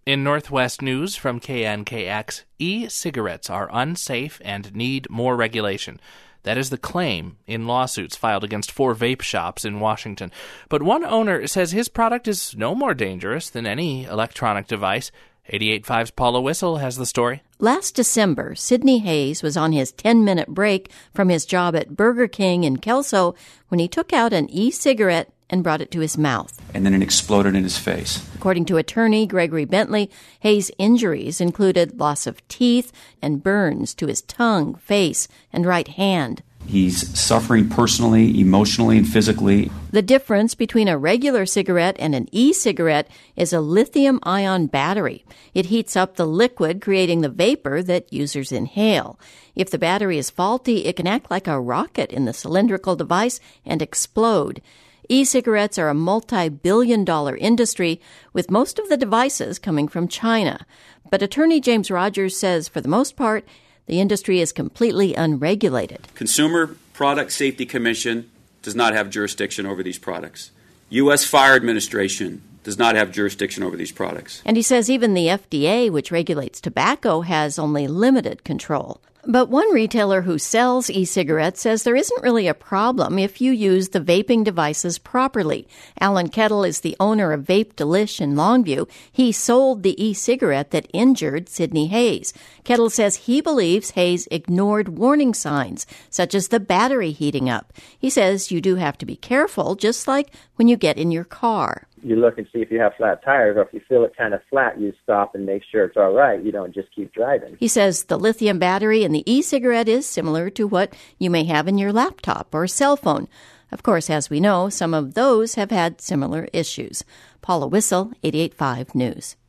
In Northwest News from KNKX, e-cigarettes are unsafe and need more regulation. That is the claim in lawsuits filed against 4 vape shops in Washington. But one owner says his product is no more dangerous than any electronic device. 88.5's Paula Whistle has the story. Last December, Sidney Hayes was on his 10-minute break from his job at Burger King in Kelso when he took out an e-cigarette and brought it to his mouth. And then it exploded in his face. According to attorney Gregory Bentley, Hayes' injuries included loss of teeth and burns to his tongue, face, and right hand. He's suffering personally, emotionally, and physically. The difference between a regular cigarette and an e-cigarette is a lithium-ion battery. It heats up the liquid, creating the vapor that users inhale. If the battery is faulty, it can act like a rocket in the cylindrical device and explode. E-cigarettes are a multi-billion-dollar industry, with most of the devices coming from China. But attorney James Rogers says, for the most part, the industry is completely unregulated. Consumer Product Safety Commission does not have jurisdiction over these products. U.S. Fire Administration does not have jurisdiction over these products. And he says even the FDA, which regulates tobacco, has only limited control. But one retailer who sells e-cigarettes says there isn't really a problem if you use the vaping devices properly. Alan Kettle is the owner of Vape Delish in Longview. He sold the e-cigarette that injured Sidney Hayes. Kettle says he believes Hayes ignored warning signs, such as the battery heating up. He says you do have to be careful, just like when you get in your car. You look and see if you have flat tires, or if you feel it kind of flat, you stop and make sure it's all right. You don't just keep driving. He says the lithium battery in the e-cigarette is similar to what you may have in your laptop or cell phone. Of course, as we know, some of those have had similar issues. Paula Whistle, 88.5 News.